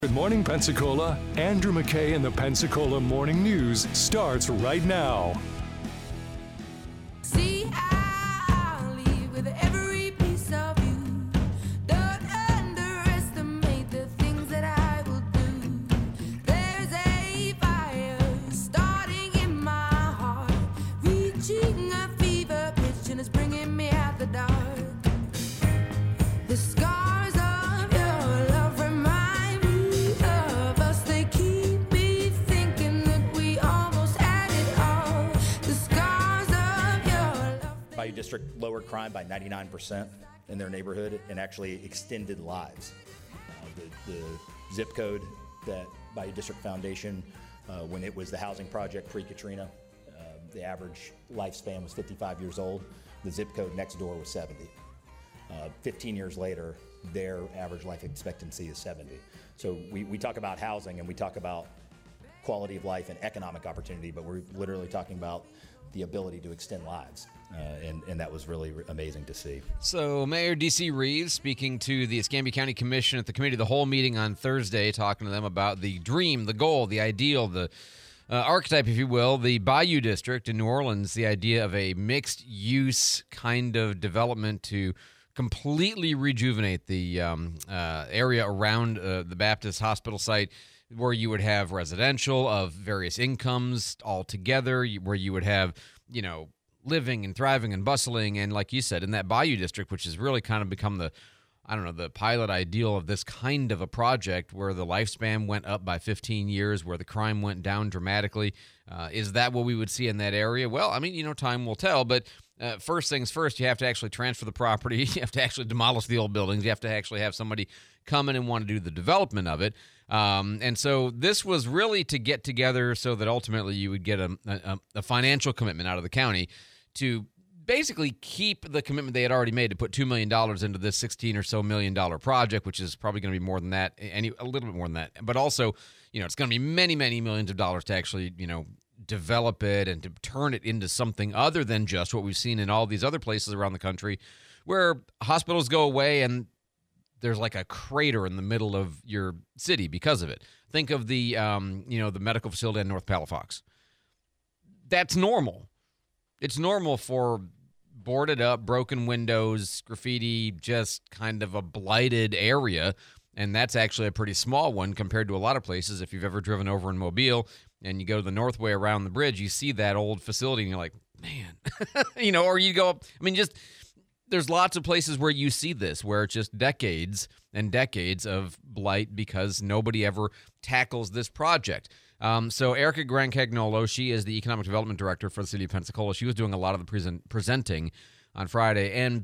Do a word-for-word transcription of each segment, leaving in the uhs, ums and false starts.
Good morning, Pensacola. Andrew McKay and the Pensacola Morning News starts right now. See, I'll leave with every piece of you. Don't underestimate the things that I will do. There's a fire starting in my heart, reaching a fever pitch, and it's bringing me out the dark. The scars of your love remind me of us. They keep me thinking that we almost had it all. The scars of your love. Bayou District lowered crime by ninety-nine percent in their neighborhood and actually extended lives. Uh, the, the zip code that Bayou District Foundation, uh, when it was the housing project pre-Katrina, uh, the average lifespan was fifty-five years old. The zip code next door was seventy. Uh, fifteen years later, their average life expectancy is seventy. So we, we talk about housing and we talk about quality of life and economic opportunity, but we're literally talking about the ability to extend lives. Uh, and, and that was really amazing to see. So Mayor D C Reeves speaking to the Escambia County Commission at the Committee of the Whole meeting on Thursday, talking to them about the dream, the goal, the ideal, the uh, archetype, if you will, the Bayou District in New Orleans, the idea of a mixed-use kind of development to completely rejuvenate the um, uh, area around uh, the Baptist Hospital site, where you would have residential of various incomes all together, where you would have, you know, living and thriving and bustling. And like you said, in that Bayou District, which has really kind of become the, I don't know, the pilot ideal of this kind of a project, where the lifespan went up by fifteen years, where the crime went down dramatically. Uh, is that what we would see in that area? Well, I mean, you know, time will tell, but uh, first things first, you have to actually transfer the property. You have to actually demolish the old buildings. You have to actually have somebody come in and want to do the development of it. Um, and so this was really to get together so that ultimately you would get a, a, a financial commitment out of the county to basically keep the commitment they had already made to put two million dollars into this sixteen or so million dollar project, which is probably going to be more than that, any a little bit more than that. But also, you know, it's going to be many, many millions of dollars to actually, you know, develop it and to turn it into something other than just what we've seen in all these other places around the country, where hospitals go away and there's like a crater in the middle of your city because of it. Think of the, um, you know, the medical facility in North Palafox. That's normal. It's normal for boarded up, broken windows, graffiti, just kind of a blighted area. And that's actually a pretty small one compared to a lot of places. If you've ever driven over in Mobile and you go the north way around the bridge, you see that old facility and you're like, man, you know, or you go up, I mean, just, there's lots of places where you see this, where it's just decades and decades of blight because nobody ever tackles this project. Um, so Erica Grancagnolo, she is the Economic Development Director for the City of Pensacola. She was doing a lot of the present, presenting on Friday. And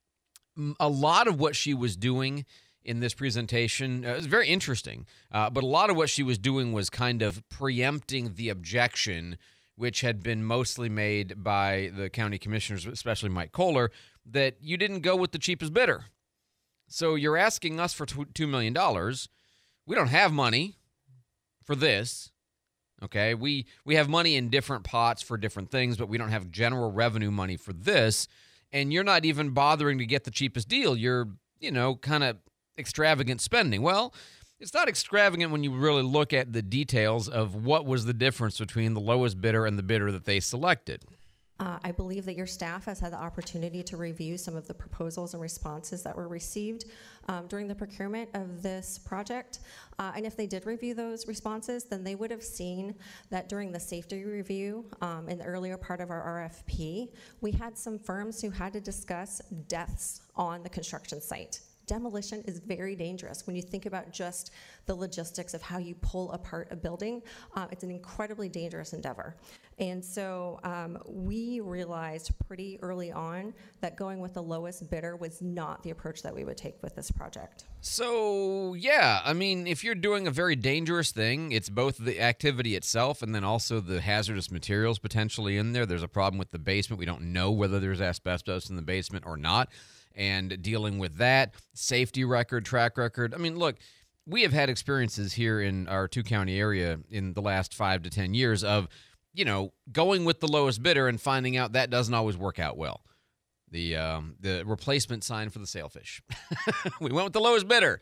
a lot of what she was doing in this presentation uh, was very interesting. Uh, but a lot of what she was doing was kind of preempting the objection, which had been mostly made by the county commissioners, especially Mike Kohler, that you didn't go with the cheapest bidder. So you're asking us for two million dollars. We don't have money for this. Okay, we we have money in different pots for different things, but we don't have general revenue money for this. And you're not even bothering to get the cheapest deal. You're, you know, kind of extravagant spending. Well, it's not extravagant when you really look at the details of what was the difference between the lowest bidder and the bidder that they selected. Uh, I believe that your staff has had the opportunity to review some of the proposals and responses that were received um, during the procurement of this project. Uh, and if they did review those responses, then they would have seen that during the safety review um, in the earlier part of our R F P, we had some firms who had to discuss deaths on the construction site. Demolition is very dangerous. When you think about just the logistics of how you pull apart a building, uh, it's an incredibly dangerous endeavor. And so um, we realized pretty early on that going with the lowest bidder was not the approach that we would take with this project. So, yeah, I mean, if you're doing a very dangerous thing, it's both the activity itself and then also the hazardous materials potentially in there. There's a problem with the basement. We don't know whether there's asbestos in the basement or not. And dealing with that, safety record, track record. I mean, look, we have had experiences here in our two-county area in the last five to ten years of, you know, going with the lowest bidder and finding out that doesn't always work out well. The um, the replacement sign for the sailfish. We went with the lowest bidder.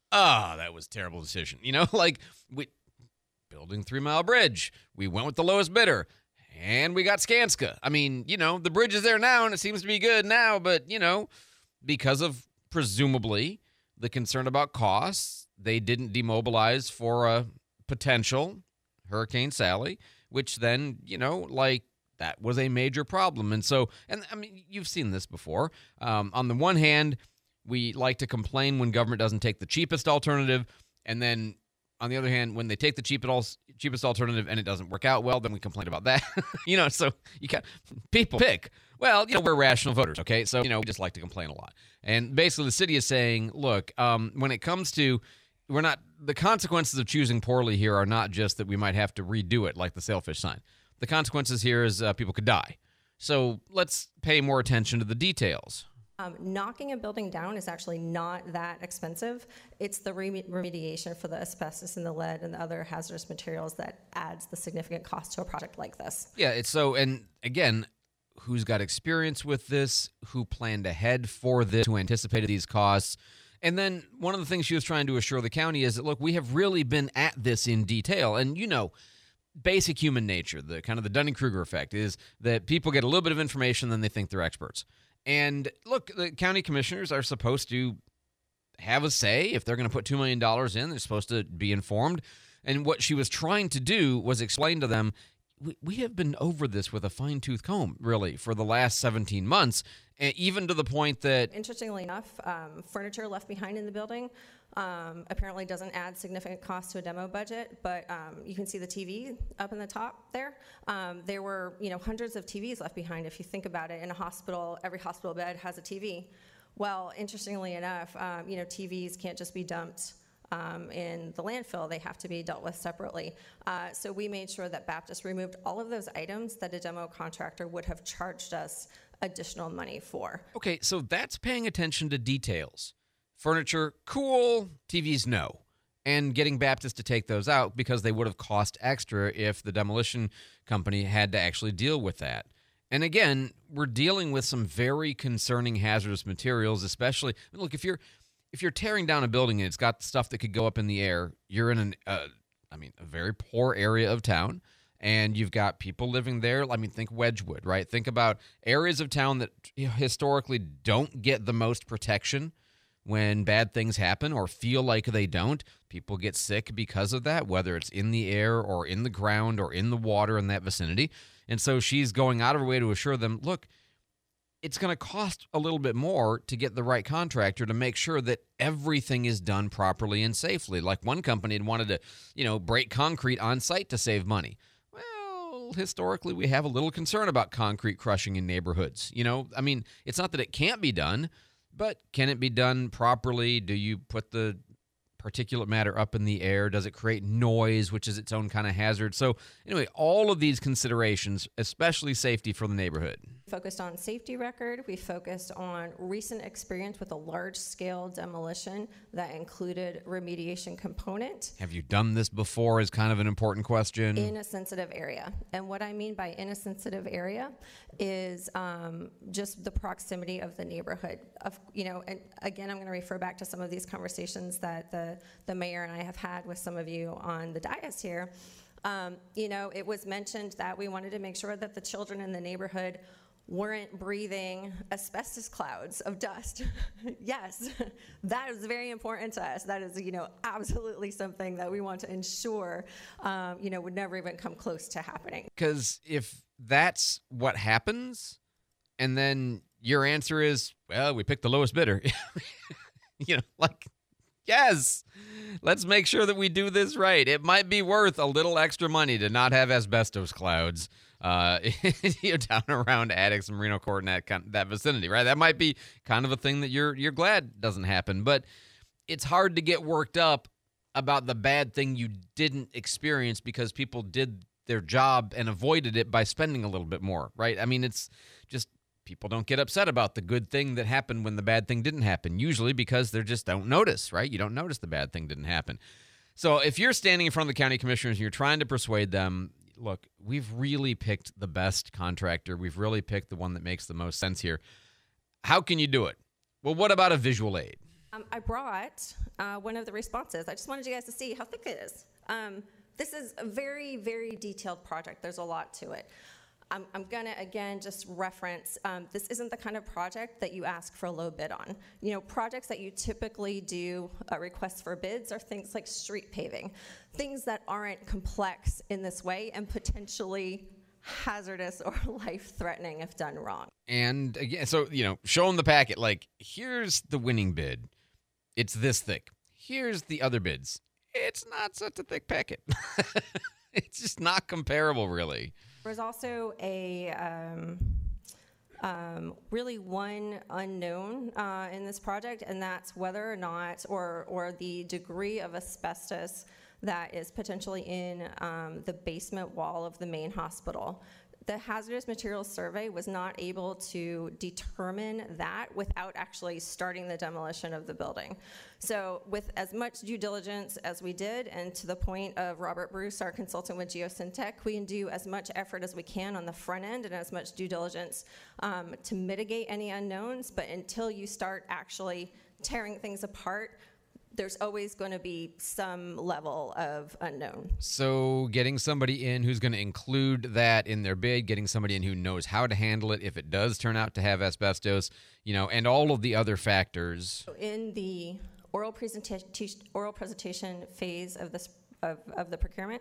oh, that was a terrible decision. You know, like we building Three Mile Bridge, we went with the lowest bidder, and we got Skanska. I mean, you know, the bridge is there now, and it seems to be good now, but, you know, because of presumably the concern about costs, they didn't demobilize for a potential Hurricane Sally, which then, you know, like, that was a major problem. And so, and I mean, you've seen this before. Um, on the one hand, we like to complain when government doesn't take the cheapest alternative. And then on the other hand, when they take the cheapest, cheapest alternative and it doesn't work out well, then we complain about that. you know, so you got people pick. Well, you know, we're rational voters, okay? So, you know, we just like to complain a lot. And basically the city is saying, look, um, when it comes to, we're not, the consequences of choosing poorly here are not just that we might have to redo it like the sailfish sign. The consequences here is uh, people could die. So let's pay more attention to the details. Um, knocking a building down is actually not that expensive. It's the reme- remediation for the asbestos and the lead and the other hazardous materials that adds the significant cost to a project like this. Yeah, it's so, and again, who's got experience with this, who planned ahead for this, who anticipated these costs. And then one of the things she was trying to assure the county is that, look, we have really been at this in detail. And, you know, basic human nature, the kind of the Dunning-Kruger effect, is that people get a little bit of information, then they think they're experts. And look, the county commissioners are supposed to have a say. If they're going to put two million dollars in, they're supposed to be informed. And what she was trying to do was explain to them, we, we have been over this with a fine-tooth comb, really, for the last seventeen months, and even to the point that... Interestingly enough, um, furniture left behind in the building um, apparently doesn't add significant cost to a demo budget, but um, you can see the T V up in the top there. Um, there were, you know, hundreds of T Vs left behind. If you think about it, in a hospital, every hospital bed has a T V. Well, interestingly enough, um, you know, T Vs can't just be dumped Um, in the landfill. They have to be dealt with separately. Uh, so we made sure that Baptist removed all of those items that a demo contractor would have charged us additional money for. Okay, so that's paying attention to details. Furniture, cool. T Vs, no. And getting Baptist to take those out because they would have cost extra if the demolition company had to actually deal with that. And again, we're dealing with some very concerning hazardous materials, especially, look, if you're If you're tearing down a building and it's got stuff that could go up in the air, you're in an, uh, I mean, a very poor area of town, and you've got people living there. I mean, think Wedgwood, right? Think about areas of town that historically don't get the most protection when bad things happen or feel like they don't. People get sick because of that, whether it's in the air or in the ground or in the water in that vicinity. And so she's going out of her way to assure them, look, it's going to cost a little bit more to get the right contractor to make sure that everything is done properly and safely. Like one company had wanted to, you know, break concrete on site to save money. Well, historically, we have a little concern about concrete crushing in neighborhoods. You know, I mean, it's not that it can't be done, but can it be done properly? Do you put the particulate matter up in the air? Does it create noise, which is its own kind of hazard? So anyway, all of these considerations, especially safety for the neighborhood. Focused on safety record. We focused on recent experience with a large-scale demolition that included remediation component. Have you done this before is kind of an important question. In a sensitive area. And what I mean by in a sensitive area is um, just the proximity of the neighborhood. Of, you know, and again, I'm going to refer back to some of these conversations that the, the mayor and I have had with some of you on the dais here. Um, you know, it was mentioned that we wanted to make sure that the children in the neighborhood weren't breathing asbestos clouds of dust. Yes, that is very important to us. That is, you know, absolutely something that we want to ensure, um, you know, would never even come close to happening. Because if that's what happens, and then your answer is, well, we picked the lowest bidder, you know, like, yes, let's make sure that we do this right. It might be worth a little extra money to not have asbestos clouds uh, you know, down around Addicks and Marino Court and that, kind, that vicinity, right? That might be kind of a thing that you're you're glad doesn't happen. But it's hard to get worked up about the bad thing you didn't experience because people did their job and avoided it by spending a little bit more, right? I mean, it's just people don't get upset about the good thing that happened when the bad thing didn't happen, usually because they just don't notice, right? You don't notice the bad thing didn't happen. So if you're standing in front of the county commissioners and you're trying to persuade them, look, we've really picked the best contractor. We've really picked the one that makes the most sense here. How can you do it? Well, what about a visual aid? Um, I brought uh, one of the responses. I just wanted you guys to see how thick it is. Um, this is a very, very detailed project. There's a lot to it. I'm, I'm gonna, again, just reference, um, this isn't the kind of project that you ask for a low bid on. You know, projects that you typically do uh, requests for bids are things like street paving, things that aren't complex in this way and potentially hazardous or life-threatening if done wrong. And again, so, you know, show them the packet, like, here's the winning bid. It's this thick. Here's the other bids. It's not such a thick packet. It's just not comparable, really. There's also a um, um, really one unknown uh, in this project, and that's whether or not, or or the degree of asbestos that is potentially in um, the basement wall of the main hospital. The hazardous materials survey was not able to determine that without actually starting the demolition of the building. So with as much due diligence as we did, and to the point of Robert Bruce, our consultant with Geosyntec, we can do as much effort as we can on the front end and as much due diligence um, to mitigate any unknowns, but until you start actually tearing things apart, there's always going to be some level of unknown. So getting somebody in who's going to include that in their bid, getting somebody in who knows how to handle it if it does turn out to have asbestos, you know, and all of the other factors. In the oral presentation, oral presentation phase of this of, of the procurement,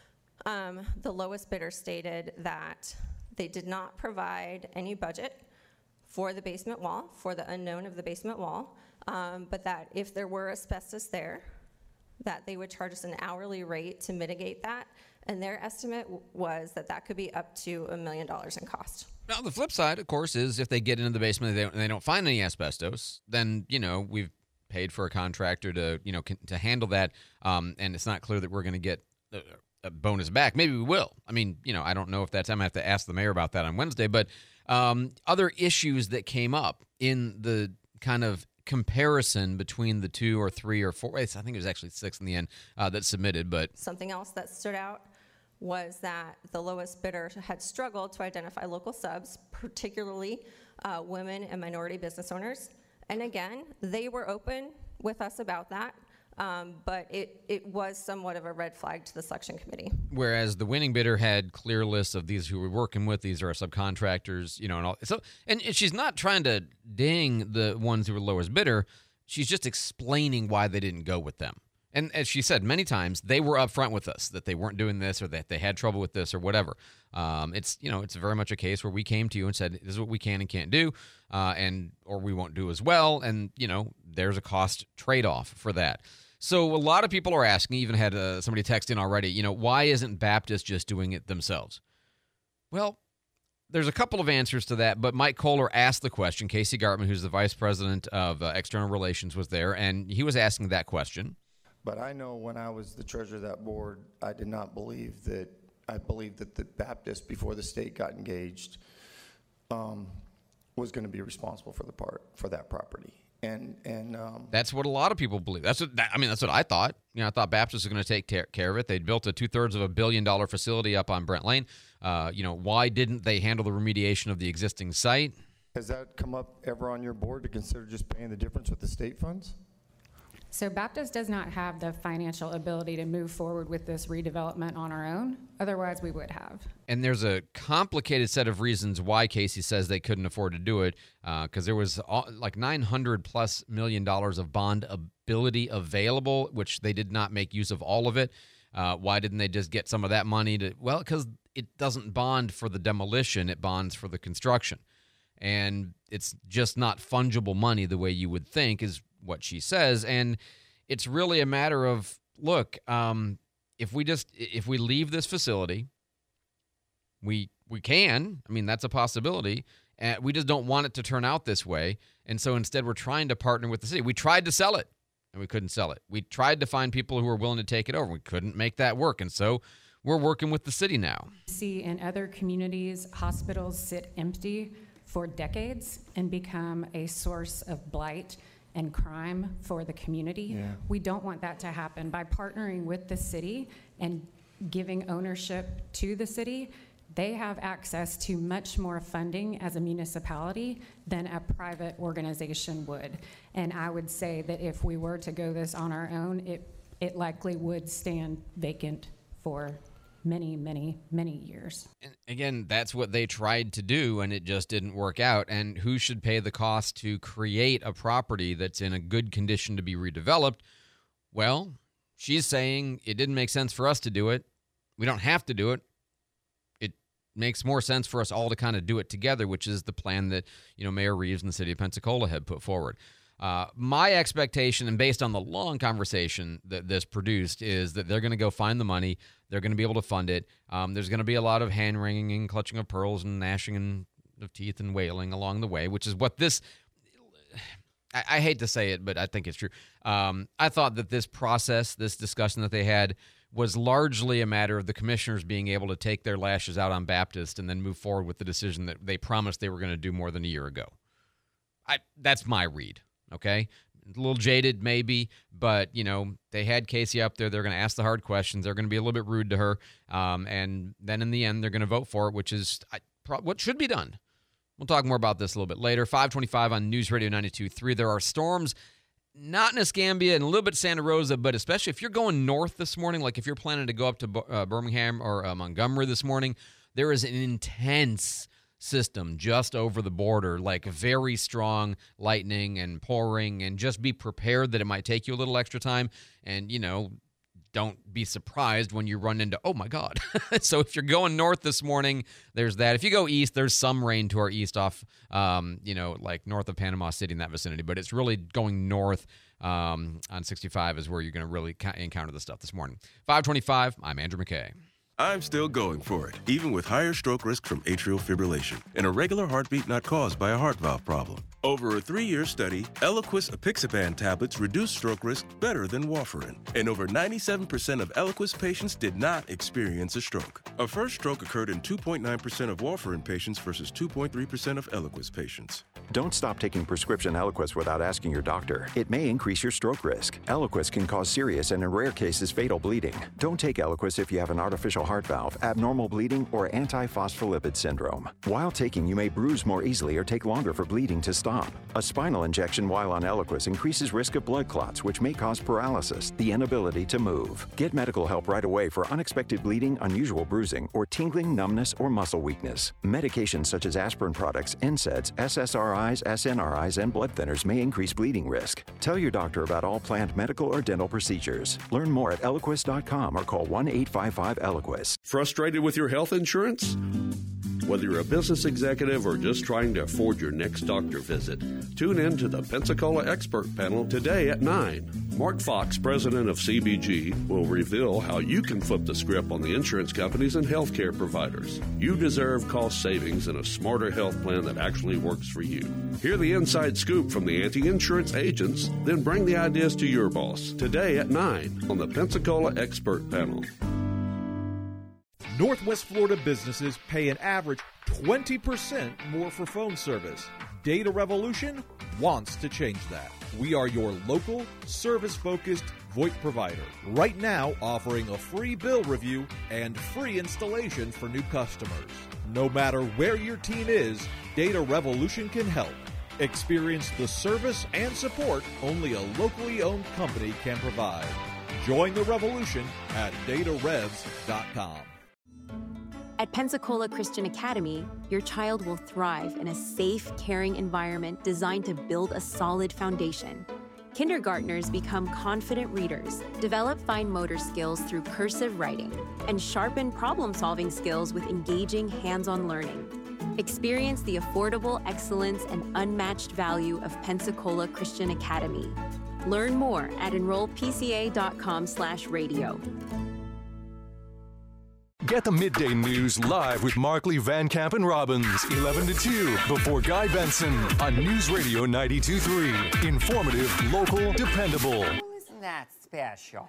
um, the lowest bidder stated that they did not provide any budget for the basement wall, for the unknown of the basement wall. Um, but that if there were asbestos there, that they would charge us an hourly rate to mitigate that, and their estimate w- was that that could be up to a million dollars in cost. Now, the flip side, of course, is if they get into the basement and they don't, and they don't find any asbestos, then, you know, we've paid for a contractor to, you know, con- to handle that, um, and it's not clear that we're going to get a, a bonus back. Maybe we will. I mean, you know, I don't know if that's, I'm going to have to ask the mayor about that on Wednesday, but um, other issues that came up in the kind of comparison between the two or three or four, I think it was actually six in the end uh, that submitted, but Something else that stood out was that the lowest bidder had struggled to identify local subs, particularly uh, women and minority business owners. And again, they were open with us about that, um, but it, it was somewhat of a red flag to the selection committee. whereas the winning bidder had clear lists of these who we're working with, these are our subcontractors, you know, and all. So, and she's not trying to ding the ones who were lowest bidder. She's just explaining why they didn't go with them. And as she said many times, they were upfront with us that they weren't doing this or that they had trouble with this or whatever. Um, it's, you know, it's very much a case where we came to you and said, this is what we can and can't do, uh, and or we won't do as well. And, you know, there's a cost trade-off for that. So a lot of people are asking, even had uh, somebody text in already, you know, why isn't Baptist just doing it themselves? Well, there's a couple of answers to that, but Mike Kohler asked the question. Casey Gartman, who's the vice president of uh, external relations, was there, and he was asking that question. But I know when I was the treasurer of that board, I did not believe that, I believed that the Baptist, before the state got engaged, um, was going to be responsible for the part, for that property. And, and, um, That's what a lot of people believe. That's what, that, I mean, that's what I thought. You know, I thought Baptist was going to take ter- care of it. They'd built a two-thirds of a billion-dollar facility up on Brent Lane. Uh, you know, why didn't they handle the remediation of the existing site? has that come up ever on your board to consider just paying the difference with the state funds? So Baptist does not have the financial ability to move forward with this redevelopment on our own. Otherwise, we would have. And there's a complicated set of reasons why Casey says they couldn't afford to do it, because uh, there was all, like nine hundred plus million dollars of bond ability available, which they did not make use of all of it. Uh, why didn't they just get some of that money to? Well, because it doesn't bond for the demolition; it bonds for the construction, and it's just not fungible money the way you would think is what she says. And it's really a matter of, look, um, if we just if we leave this facility, we we can. I mean, that's a possibility. And we just don't want it to turn out this way. And so instead, we're trying to partner with the city. We tried to sell it, and we couldn't sell it. We tried to find people who were willing to take it over. We couldn't make that work. And so we're working with the city now. See in other communities, hospitals sit empty for decades and become a source of blight and crime for the community. Yeah. We don't want that to happen. By partnering with the city and giving ownership to the city, they have access to much more funding as a municipality than a private organization would. And I would say that if we were to go this on our own, it, it likely would stand vacant for many, many, many years. And again, that's what they tried to do, and it just didn't work out. And who should pay the cost to create a property that's in a good condition to be redeveloped? Well, she's saying it didn't make sense for us to do it. We don't have to do it. It makes more sense for us all to kind of do it together, which is the plan that, you know, Mayor Reeves and the city of Pensacola had put forward. Uh, my expectation, and based on the long conversation that this produced, is that they're going to go find the money. They're going to be able to fund it. Um, there's going to be a lot of hand-wringing and clutching of pearls and gnashing and of teeth and wailing along the way, which is what this – I, I hate to say it, but I think it's true. Um, I thought that this process, this discussion that they had, was largely a matter of the commissioners being able to take their lashes out on Baptist and then move forward with the decision that they promised they were going to do more than a year ago. I That's my read. Okay, a little jaded maybe, but, you know, they had Casey up there. They're going to ask the hard questions. They're going to be a little bit rude to her. Um, and then in the end, they're going to vote for it, which is I, pro- what should be done. We'll talk more about this a little bit later. five twenty-five on News Radio ninety-two point three. There are storms, not in Escambia and a little bit Santa Rosa, but especially if you're going north this morning, like if you're planning to go up to uh, Birmingham or uh, Montgomery this morning, there is an intense system just over the border, like very strong lightning and pouring, and just be prepared that it might take you a little extra time. And, you know, don't be surprised when you run into, oh my God. So if you're going north this morning, there's that. If you go east, there's some rain to our east off, um, you know, like north of Panama City in that vicinity, but it's really going north um, on sixty-five is where you're going to really ca- encounter the stuff this morning. five twenty-five, I'm Andrew McKay. I'm still going for it, even with higher stroke risk from atrial fibrillation, an irregular heartbeat not caused by a heart valve problem. Over a three-year study, Eliquis apixaban tablets reduced stroke risk better than warfarin, and over ninety-seven percent of Eliquis patients did not experience a stroke. A first stroke occurred in two point nine percent of warfarin patients versus two point three percent of Eliquis patients. Don't stop taking prescription Eliquis without asking your doctor. It may increase your stroke risk. Eliquis can cause serious and, in rare cases, fatal bleeding. Don't take Eliquis if you have an artificial heart valve, abnormal bleeding, or antiphospholipid syndrome. While taking, you may bruise more easily or take longer for bleeding to stop. A spinal injection while on Eliquis increases risk of blood clots, which may cause paralysis, the inability to move. Get medical help right away for unexpected bleeding, unusual bruising, or tingling, numbness, or muscle weakness. Medications such as aspirin products, N SAIDs, S S R Is, S N R Is, and blood thinners may increase bleeding risk. Tell your doctor about all planned medical or dental procedures. Learn more at Eliquis dot com or call one eight five five Eliquis. Frustrated with your health insurance? Whether you're a business executive or just trying to afford your next doctor visit, tune in to the Pensacola Expert Panel today at nine. Mark Fox, president of C B G, will reveal how you can flip the script on the insurance companies and healthcare providers. You deserve cost savings and a smarter health plan that actually works for you. Hear the inside scoop from the anti-insurance agents, then bring the ideas to your boss today at nine on the Pensacola Expert Panel. Northwest Florida businesses pay an average twenty percent more for phone service. Data Revolution wants to change that. We are your local, service-focused VoIP provider. Right now, offering a free bill review and free installation for new customers. No matter where your team is, Data Revolution can help. Experience the service and support only a locally owned company can provide. Join the revolution at data revs dot com. At Pensacola Christian Academy, your child will thrive in a safe, caring environment designed to build a solid foundation. Kindergartners become confident readers, develop fine motor skills through cursive writing, and sharpen problem-solving skills with engaging hands-on learning. Experience the affordable excellence and unmatched value of Pensacola Christian Academy. Learn more at enroll p c a dot com slash radio. Get the midday news live with Markley, Van Camp, and Robbins, eleven to two, before Guy Benson on News Radio ninety-two point three. Informative, local, dependable. Isn't that special?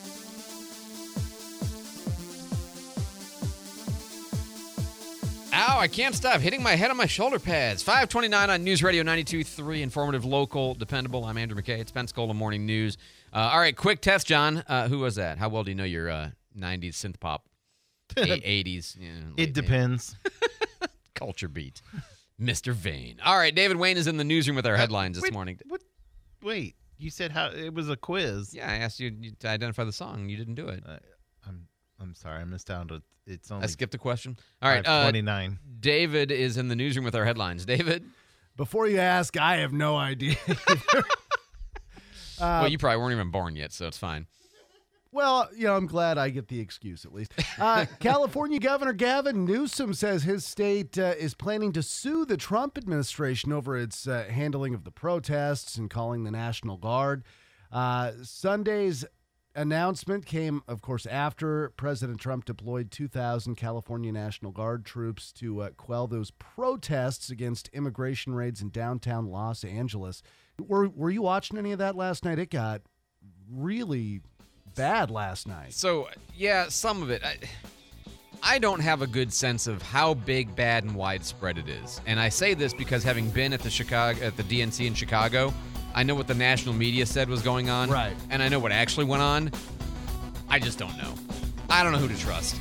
Ouch. I can't stop hitting my head on my shoulder pads. five twenty-nine on News Radio ninety-two point three, informative, local, dependable. I'm Andrew McKay. It's Pensacola Morning News. Uh, all right, quick test, John. Uh, who was that? How well do you know your uh, nineties synth pop? eighties. Yeah, it depends. Culture beat. Mister Vane. All right, David Wayne is in the newsroom with our headlines this wait, morning. What? Wait, you said how it was a quiz. Yeah, I asked you to identify the song. You didn't do it. Uh, I'm I'm sorry, I missed out. It's only I skipped a question. All right, uh, twenty-nine. David is in the newsroom with our headlines. David? Before you ask, I have no idea. uh, well, you probably weren't even born yet, so it's fine. Well, you know, I'm glad I get the excuse at least. Uh, California Governor Gavin Newsom says his state uh, is planning to sue the Trump administration over its uh, handling of the protests and calling the National Guard. Uh, Sunday's announcement came, of course, after President Trump deployed two thousand California National Guard troops to uh, quell those protests against immigration raids in downtown Los Angeles. Were, were you watching any of that last night? It got really bad last night. So, yeah, some of it. I, I don't have a good sense of how big, bad, and widespread it is. And I say this because having been at the Chicago at the D N C in Chicago, I know what the national media said was going on. Right. And I know what actually went on. I just don't know. I don't know who to trust.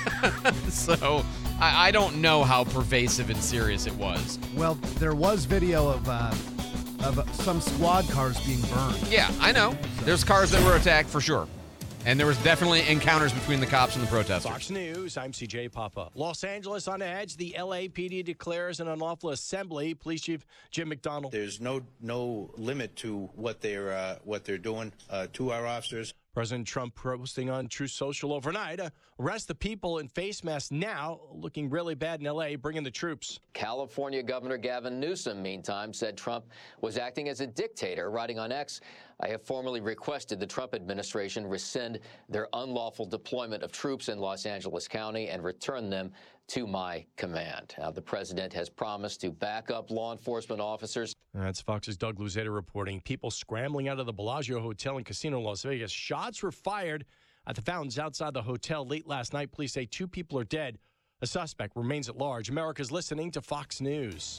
So, I, I don't know how pervasive and serious it was. Well, there was video of uh, of some squad cars being burned. Yeah, I know. There's cars that were attacked for sure. And there was definitely encounters between the cops and the protesters. Fox News, I'm C J Papa. Los Angeles on edge. The L A P D declares an unlawful assembly. Police Chief Jim McDonald. There's no no limit to what they're uh, what they're doing uh, to our officers. President Trump posting on Truth Social overnight. Uh, arrest the people in face masks now. Looking really bad in L A. Bring in the troops. California Governor Gavin Newsom, meantime, said Trump was acting as a dictator, writing on X, I have formally requested the Trump administration rescind their unlawful deployment of troops in Los Angeles County and return them to my command. Now, the president has promised to back up law enforcement officers. That's Fox's Doug Luzeta reporting. People scrambling out of the Bellagio Hotel and Casino in Las Vegas. Shots were fired at the fountains outside the hotel late last night. Police say two people are dead. A suspect remains at large. America's listening to Fox News.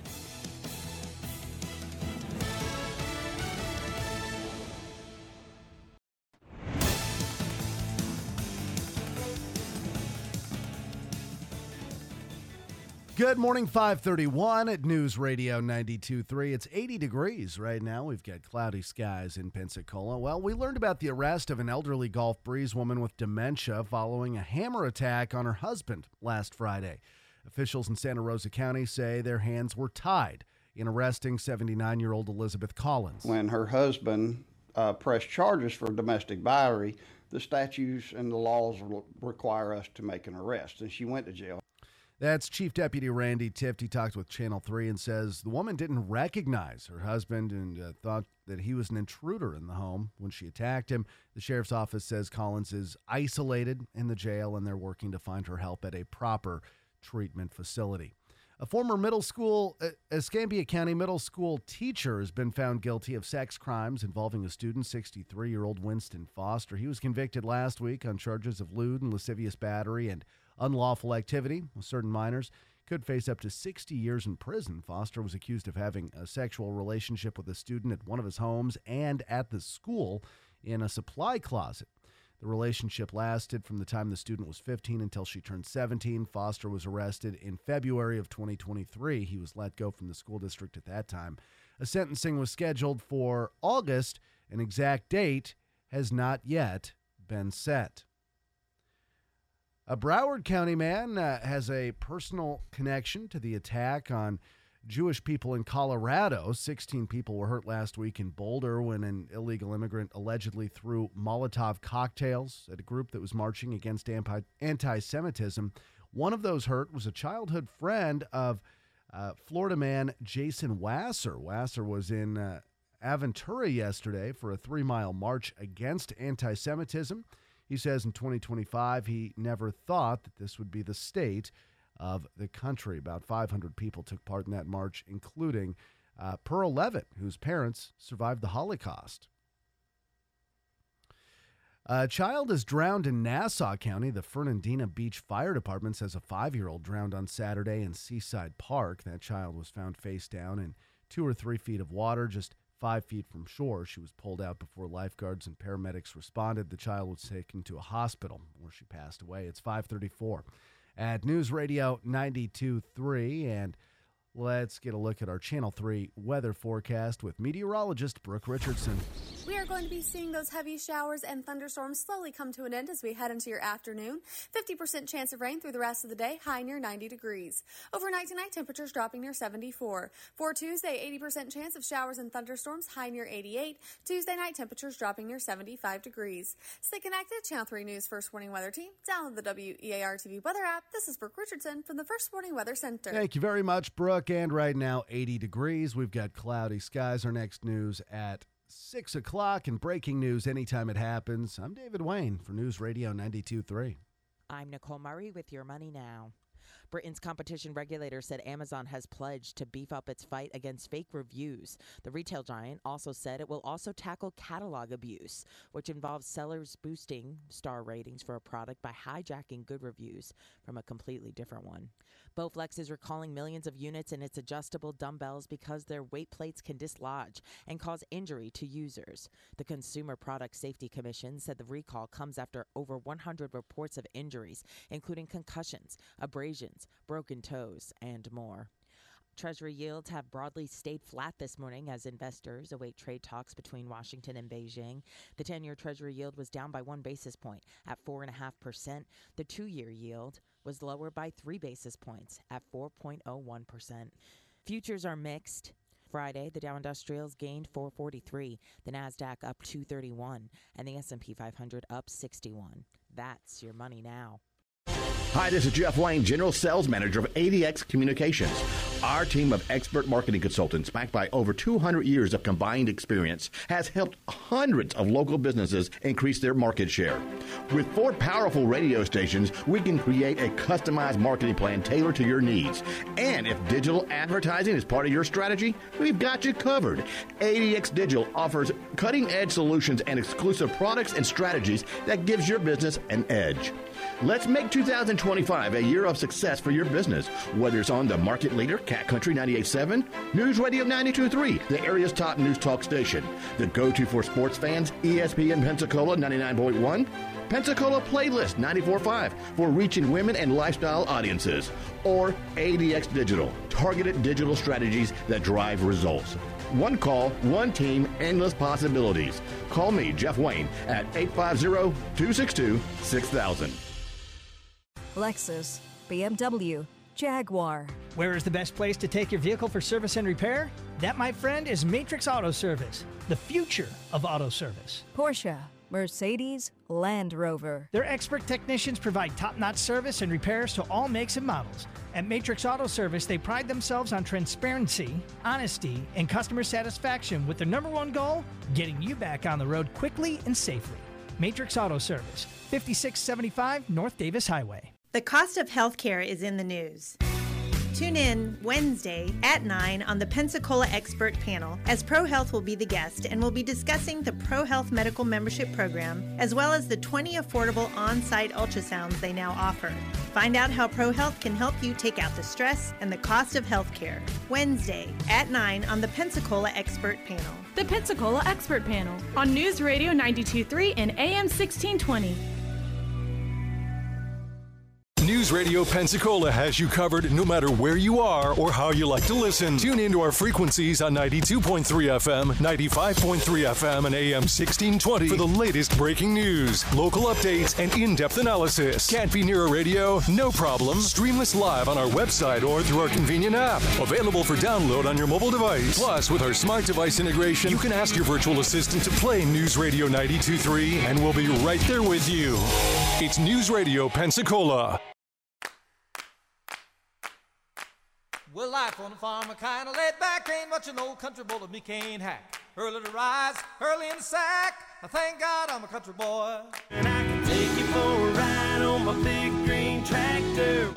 Good morning, five thirty-one at News Radio ninety-two point three. It's eighty degrees right now. We've got cloudy skies in Pensacola. Well, we learned about the arrest of an elderly Gulf Breeze woman with dementia following a hammer attack on her husband last Friday. Officials in Santa Rosa County say their hands were tied in arresting seventy-nine-year-old Elizabeth Collins. When her husband uh, pressed charges for domestic battery, the statutes and the laws require us to make an arrest, and she went to jail. That's Chief Deputy Randy Tift. He talked with Channel three and says the woman didn't recognize her husband and uh, thought that he was an intruder in the home when she attacked him. The sheriff's office says Collins is isolated in the jail and they're working to find her help at a proper treatment facility. A former middle school, uh, Escambia County middle school teacher has been found guilty of sex crimes involving a student, sixty-three-year-old Winston Foster. He was convicted last week on charges of lewd and lascivious battery and unlawful activity with certain minors. Could face up to sixty years in prison. Foster was accused of having a sexual relationship with a student at one of his homes and at the school in a supply closet. The relationship lasted from the time the student was fifteen until she turned seventeen. Foster was arrested in February of twenty twenty-three. He was let go from the school district at that time. A sentencing was scheduled for August. An exact date has not yet been set. A Broward County man uh, has a personal connection to the attack on Jewish people in Colorado. sixteen people were hurt last week in Boulder when an illegal immigrant allegedly threw Molotov cocktails at a group that was marching against anti-Semitism. One of those hurt was a childhood friend of uh, Florida man Jason Wasser. Wasser was in uh, Aventura yesterday for a three-mile march against anti-Semitism. He says in twenty twenty-five, he never thought that this would be the state of the country. About five hundred people took part in that march, including uh, Pearl Levitt, whose parents survived the Holocaust. A child is drowned in Nassau County. The Fernandina Beach Fire Department says a five-year-old drowned on Saturday in Seaside Park. That child was found face down in two or three feet of water, just five feet from shore. She was pulled out before lifeguards and paramedics responded. The child was taken to a hospital where she passed away. It's five thirty-four at News Radio ninety-two point three, and let's get a look at our Channel three weather forecast with meteorologist Brooke Richardson. We are going to be seeing those heavy showers and thunderstorms slowly come to an end as we head into your afternoon. fifty percent chance of rain through the rest of the day, high near ninety degrees. Overnight tonight, temperatures dropping near seventy-four. For Tuesday, eighty percent chance of showers and thunderstorms, high near eighty-eight. Tuesday night, temperatures dropping near seventy-five degrees. Stay connected, Channel three News First Warning Weather Team. Download the W E A R T V weather app. This is Brooke Richardson from the First Warning Weather Center. Thank you very much, Brooke. And right now, eighty degrees. We've got cloudy skies. Our next news at six o'clock, and breaking news anytime it happens. I'm David Wayne for News Radio ninety-two point three. I'm Nicole Murray with Your Money Now. Britain's competition regulator said Amazon has pledged to beef up its fight against fake reviews. The retail giant also said it will also tackle catalog abuse, which involves sellers boosting star ratings for a product by hijacking good reviews from a completely different one. Bowflex is recalling millions of units in its adjustable dumbbells because their weight plates can dislodge and cause injury to users. The Consumer Product Safety Commission said the recall comes after over one hundred reports of injuries, including concussions, abrasions, broken toes, and more. Treasury yields have broadly stayed flat this morning as investors await trade talks between Washington and Beijing. The ten-year Treasury yield was down by one basis point at four point five percent. The two-year yield was lower by three basis points at four point oh one percent. Futures are mixed. Friday, the Dow Industrials gained four forty-three, the NASDAQ up two thirty-one, and the S and P five hundred up sixty-one. That's Your Money Now. Hi, this is Jeff Wayne, General Sales Manager of A D X Communications. Our team of expert marketing consultants, backed by over two hundred years of combined experience, has helped hundreds of local businesses increase their market share. With four powerful radio stations, we can create a customized marketing plan tailored to your needs. And if digital advertising is part of your strategy, we've got you covered. A D X Digital offers cutting-edge solutions and exclusive products and strategies that gives your business an edge. Let's make two thousand twenty-five a year of success for your business, whether it's on the market leader, Cat Country ninety-eight point seven, News Radio ninety-two point three, the area's top news talk station, the go-to for sports fans, E S P N Pensacola ninety-nine point one, Pensacola Playlist ninety-four point five for reaching women and lifestyle audiences, or A D X Digital, targeted digital strategies that drive results. One call, one team, endless possibilities. Call me, Jeff Wayne, at eight five zero, two six two, six thousand. Lexus, B M W, Jaguar. Where is the best place to take your vehicle for service and repair? That, my friend, is Matrix Auto Service, the future of auto service. Porsche, Mercedes, Land Rover. Their expert technicians provide top-notch service and repairs to all makes and models. At Matrix Auto Service, they pride themselves on transparency, honesty, and customer satisfaction with their number one goal, getting you back on the road quickly and safely. Matrix Auto Service, fifty-six seventy-five North Davis Highway. The cost of health care is in the news. Tune in Wednesday at nine on the Pensacola Expert Panel, as ProHealth will be the guest and will be discussing the ProHealth Medical Membership Program, as well as the twenty affordable on-site ultrasounds they now offer. Find out how ProHealth can help you take out the stress and the cost of health care. Wednesday at nine on the Pensacola Expert Panel. The Pensacola Expert Panel on News Radio ninety-two point three and A M sixteen twenty. News Radio Pensacola has you covered no matter where you are or how you like to listen. Tune into our frequencies on ninety-two point three F M, ninety-five point three F M, and A M sixteen twenty for the latest breaking news, local updates, and in-depth analysis. Can't be near a radio? No problem. Stream us live on our website or through our convenient app. Available for download on your mobile device. Plus, with our smart device integration, you can ask your virtual assistant to play News Radio ninety-two point three, and we'll be right there with you. It's News Radio Pensacola. Well, life on the farm, a kind of laid back, ain't much an old country boy that me can't hack. Early to rise, early in the sack, I thank God I'm a country boy. And I can take you for a ride on my big green tractor.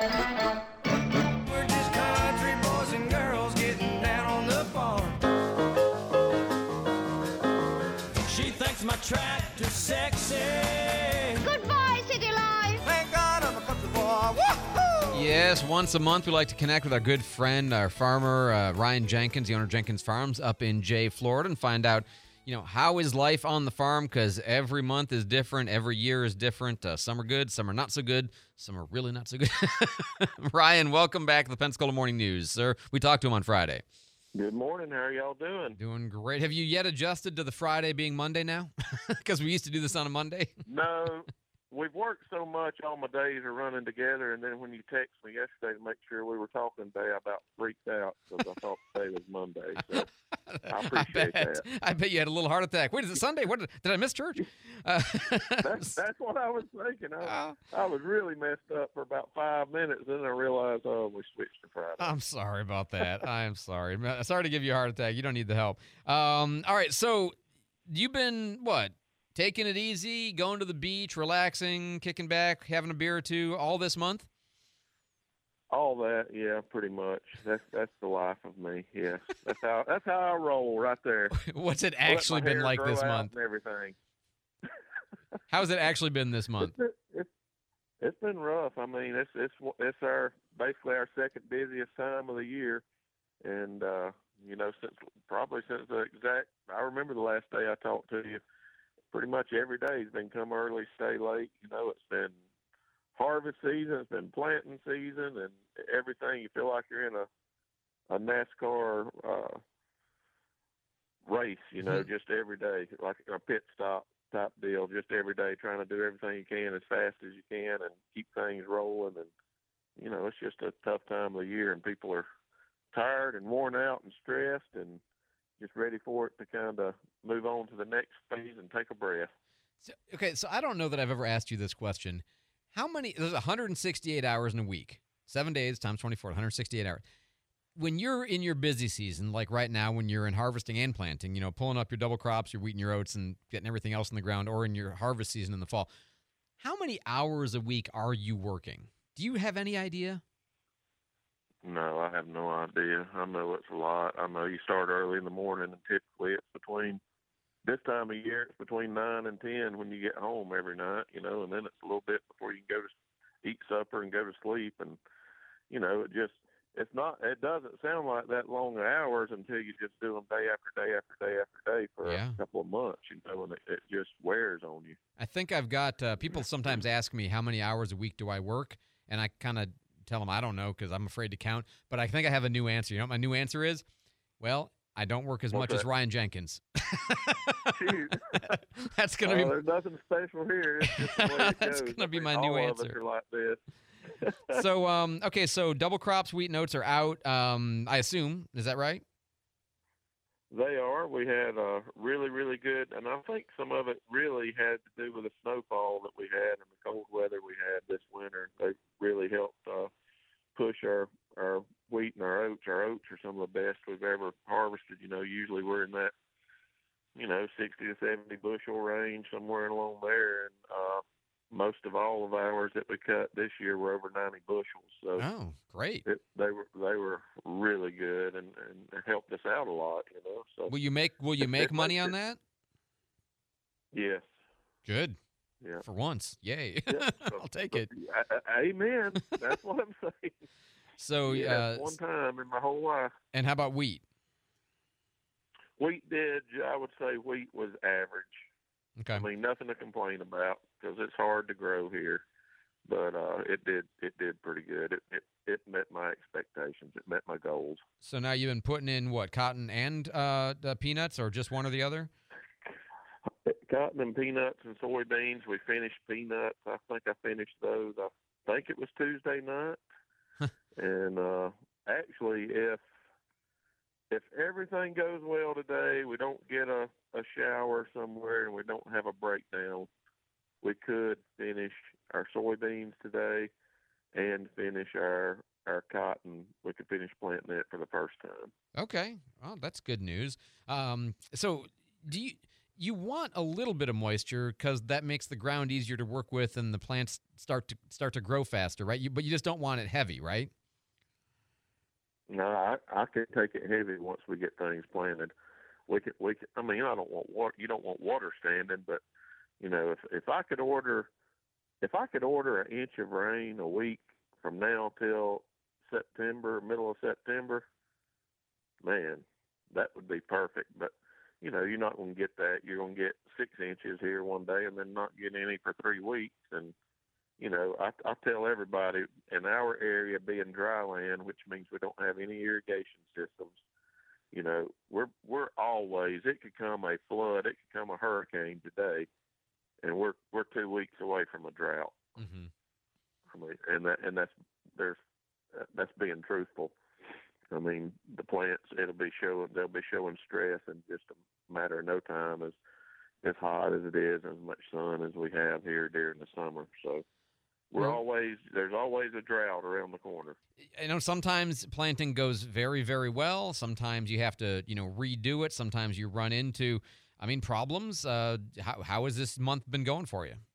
We're just country boys and girls getting down on the farm. She thinks my tractor's sexy. Goodbye, City Life. Thank God I'm a country boy. Woo-hoo! Yes, once a month we like to connect with our good friend, our farmer, uh, Ryan Jenkins, the owner of Jenkins Farms up in Jay, Florida, and find out, you know, how is life on the farm, because every month is different, every year is different. Uh, some are good, some are not so good, some are really not so good. Ryan, welcome back to the Pensacola Morning News, sir. We talked to him on Friday. Good morning. How are y'all doing? Doing great. Have you yet adjusted to the Friday being Monday now? Because we used to do this on a Monday. No. We've worked so much, all my days are running together, and then when you text me yesterday to make sure we were talking today, I about freaked out because I thought today was Monday. So I appreciate I bet. that. I bet you had a little heart attack. Wait, is it Sunday? What did, did I miss church? Uh, that's, that's what I was thinking. I, I was really messed up for about five minutes, then I realized, oh, we switched to Friday. I'm sorry about that. I'm sorry. Sorry to give you a heart attack. You don't need the help. Um, all right, so you've been, what, taking it easy, going to the beach, relaxing, kicking back, having a beer or two all this month? All that, yeah, pretty much. That's that's the life of me. Yeah, that's how that's how I roll right there. What's it actually been like this month? And everything. How's it actually been this month? It's, it's, it's been rough. I mean, it's it's it's our basically our second busiest time of the year, and uh, you know, since probably since the exact. I remember the last day I talked to you. Pretty much every day has been come early, stay late. You know, it's been harvest season, it's been planting season, and everything. You feel like you're in a a NASCAR uh, race. You know, mm-hmm. just every day, like a pit stop type deal. Just every day, trying to do everything you can as fast as you can and keep things rolling. And you know, it's just a tough time of the year, and people are tired and worn out and stressed and just ready for it to kind of move on to the next phase and take a breath. So, okay, so I don't know that I've ever asked you this question. How many, there's one hundred sixty-eight hours in a week, seven days times twenty-four, one hundred sixty-eight hours. When you're in your busy season, like right now when you're in harvesting and planting, you know, pulling up your double crops, your wheat and your oats and getting everything else in the ground, or in your harvest season in the fall, how many hours a week are you working? Do you have any idea? No, I have no idea. I know it's a lot. I know you start early in the morning, and typically it's between, this time of year, it's between nine and ten when you get home every night, you know, and then it's a little bit before you can go to eat supper and go to sleep. And, you know, it just, it's not, it doesn't sound like that long hours until you just do them day after day after day after day for yeah. a couple of months, you know, and it, it just wears on you. I think I've got, uh, people sometimes ask me how many hours a week do I work, and I kind of tell them I don't know because I'm afraid to count, but I think I have a new answer. You know what my new answer is? Well, I don't work as What's much that? as Ryan Jenkins. That's going to oh, be. There's nothing special here. It's just the way it That's going to be my All new of answer. us are like this. so, um, okay, so double crops, wheat and oats are out. Um, I assume, is that right? They are. We had a really, really good, and I think some of it really had to do with the snowfall that we had and the cold weather we had this winter. They really helped uh, push our, our wheat and our oats. Our oats are some of the best we've ever harvested. You know, usually we're in that, you know, sixty to seventy bushel range, somewhere along there. And uh, most of all of ours that we cut this year were over ninety bushels. So oh, great! It, they were they were really good and, and helped us out a lot. You know. So will you make will you make money on that? Yes. Good. Yeah. For once, yay! Yeah. I'll take it. Amen. That's what I'm saying. So yeah, uh, one time in my whole life. And how about wheat? Wheat did, I would say wheat was average. Okay. I mean, nothing to complain about because it's hard to grow here, but uh, it did it did pretty good. It, it it met my expectations. It met my goals. So now you've been putting in what, cotton and uh, the peanuts, or just one or the other? Cotton and peanuts and soybeans. We finished peanuts. I think I finished those. I think it was Tuesday night. And uh, actually, if if everything goes well today, we don't get a, a shower somewhere and we don't have a breakdown, we could finish our soybeans today and finish our, our cotton. We could finish planting it for the first time. Okay. Well, that's good news. Um, so do you you want a little bit of moisture because that makes the ground easier to work with and the plants start to start to grow faster, right? You, but you just don't want it heavy, right? No, I, I can take it heavy once we get things planted. We can, we can, I mean, I don't want water. You don't want water standing, but you know, if if I could order, if I could order an inch of rain a week from now till September, middle of September, man, that would be perfect. But you know, you're not going to get that. You're going to get six inches here one day, and then not get any for three weeks. And you know, I, I tell everybody in our area being dry land, which means we don't have any irrigation systems. You know, we're we're always. It could come a flood, it could come a hurricane today, and we're we're two weeks away from a drought. Mm-hmm. I mean, and that and that's there's that's being truthful. I mean, the plants it'll be showing they'll be showing stress in just a matter of no time, as as hot as it is, as much sun as we have here during the summer. So we're Well- always there's always a drought around the corner. I know sometimes planting goes very, very well. Sometimes you have to, you know, redo it. Sometimes you run into, I mean, problems. Uh, how how has this month been going for you?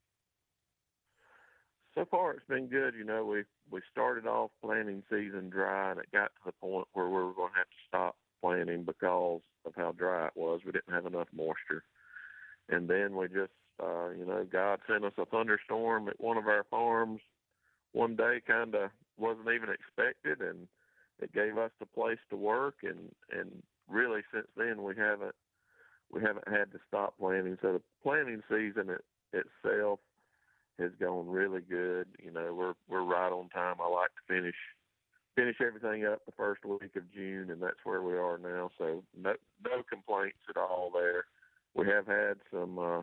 So far, it's been good. You know, we we started off planting season dry, and it got to the point where we were going to have to stop planting because of how dry it was. We didn't have enough moisture, and then we just, uh, you know, God sent us a thunderstorm at one of our farms one day. Kind of wasn't even expected, and it gave us the place to work. And and really, since then, we haven't we haven't had to stop planting. So the planting season it, itself has gone really good. You know, we're we're right on time. I like to finish finish everything up the first week of June, and that's where we are now. So no no complaints at all there. We have had some. Uh,